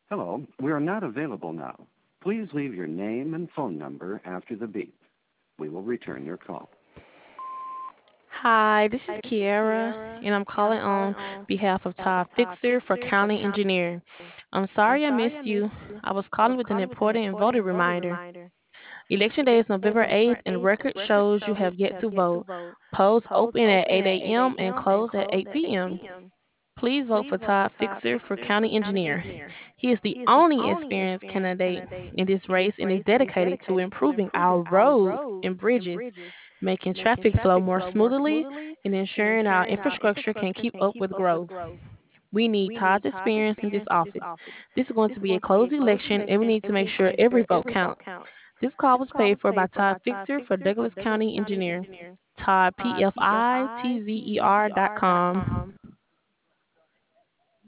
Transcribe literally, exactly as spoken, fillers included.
Hello, we are not available now. Please leave your name and phone number after the beep. We will return your call. Hi, this is Kiara, and I'm calling on behalf of Todd Fixer for County Engineer. I'm sorry I missed you. I was calling with an important and voting reminder. Election day is November eighth, and record shows you have yet to vote. Polls open at eight a m and close at eight p m. Please vote for Todd Fixer for County Engineer. He is the only experienced candidate in this race and is dedicated to improving our roads and bridges, making traffic flow more smoothly, and ensuring our infrastructure can keep up with growth. We need Todd's experience in this office. This is going to be a closed election, and we need to make sure every vote counts. This call was paid for by Todd Fixer for Douglas County Engineer. Todd, P F I T Z E R dot com.